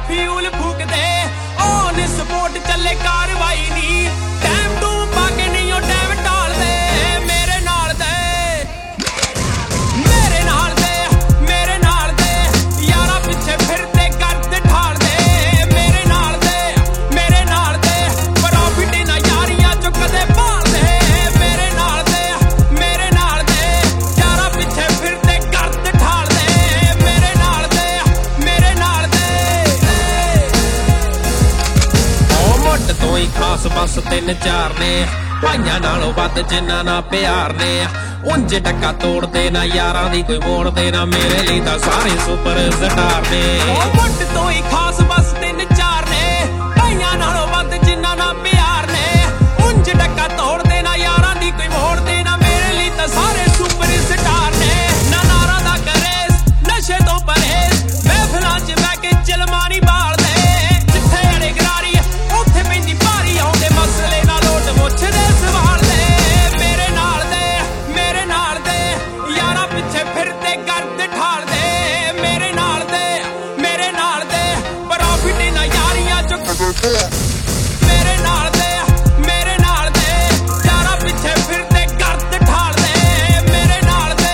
fuel ਫੂਕਦੇ on support ਚੱਲੇ ਕਾਰਵਾਈ ਨੀ ਟਾਈਮ ਟੂ ਪਾ ਕੇ ਨਹੀਂ ਉਹ ਟਾਈਮ ਟਾਲਦੇ ਮੇਰੇ ਨਾਲ ਦੇ ਯਾਰਾ ਪਿੱਛੇ ਫਿਰਦੇ ਕਰਦੇ ਠਾਲਦੇ ਮੇਰੇ ਨਾਲ ਦੇ ਪ੍ਰੋਫਿਟ ਨਾ ਯਾਰੀਆਂ ਚੋਂ ਕਦੇ ਭਾਲਦੇ ਮੇਰੇ ਨਾਲ ਦੇ ਯਾਰਾ ਪਿੱਛੇ ਫਿਰਦੇ ਕਰਦੇ ਠਾਲਦੇ ਮੇਰੇ ਨਾਲ ਦੇ ਉਹ ਮੁੱਢ ਤੋਂ ਹੀ ਖਾਸ ਬਸ 3-4 ਨੇ ਭਾਈਆਂ ਨਾਲੋਂ ਵੱਧ ਜਿੰਨਾ ਨਾ ਪਿਆਰ ਨੇ ਉਂਝ ਟੱਕਾ ਤੋੜਦੇ ਨਾ ਯਾਰਾਂ ਦੀ ਕੋਈ ਮੋੜਦੇ ਨਾ ਮੇਰੇ ਲਈ ਤਾਂ ਸਾਰੇ ਸੁਪਰ ਸਟਾਰ ਨੇ ਉਹ ਮੁੱਢ ਤੋਂ ਹੀ ਖਾਸ ਬਸ 3-4 ਨੇ ਭਾਈਆਂ ਨਾਲੋਂ ਵੱਧ ਜਿੰਨਾ ਨਾ ਪਿਆਰ ਨੇ ਉਂਝ ਟੱਕਾ ਤੋੜਦੇ ਨਾ ਯਾਰਾਂ ਦੀ ਕੋਈ ਮੋੜਦੇ ਨਾ ਮੇਰੇ ਲਈ ਤਾਂ ਸਾਰੇ ਸੁਪਰ ਸਟਾਰ ਨੇ ਨਾ ਨਾਰਾ ਦਾ ਕਰੇਸ ਨਸ਼ੇ ਤੋਂ ਪਰਹੇਜ਼ ਮਹਿਫਲਾਂ 'ਚ ਬਹਿ ਕੇ ਚਲਮਾਨੀ ਬਾਲਦੇ ਜਿੱਥੇ ਅੜੇ ਗਰਾਰੀ ਉੱਥੇ ਪੈਂਦੀ ਭਾਰੀ ਆਉਂਦੇ ਮਸਲੇ ਨਾਲ ਲੋਟ ਮੁੱਛਦੇ ਸਵਾਲ ਦੇ ਮੇਰੇ ਨਾਲ ਦੇ ਯਾਰਾ ਪਿੱਛੇ ਫਿਰਦੇ ਕਰਦੇ ਠਾਲਦੇ ਮੇਰੇ ਨਾਲ ਦੇ ਪ੍ਰੋਫਿਟ ਨਾ ਯਾਰੀਆਂ ਚੋਂ ਮੇਰੇ ਨਾਲ ਦੇ ਯਾਰਾ ਪਿੱਛੇ ਫਿਰਦੇ ਕਰਦੇ ਠਾਲਦੇ ਮੇਰੇ ਨਾਲ ਦੇ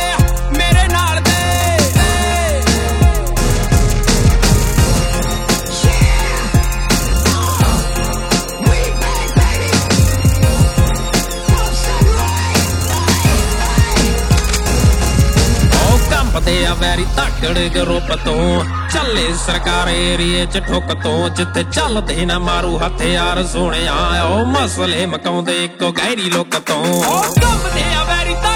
ਕੰਬਦੇ ਆ ਵੈਰੀ ਧਾਕੜ ਗਰੁੱਪ ਤੋਂ ਚੱਲੇ ਸਰਕਾਰ ਏਰੀਏ 'ਚ ਠੁੱਕ ਤੋਂ ਜਿੱਥੇ ਚੱਲਦੇ ਨਾ ਮਾਰੂ ਹਥਿਆਰ ਸੋਹਣਿਆ ਉਹ ਮਸਲੇ ਮਕਾਉਂਦੇ ਇੱਕੋ ਗਹਿਰੀ ਲੁੱਕ ਤੋਂ ਕੰਬਦੇ ਆ ਵੈਰੀ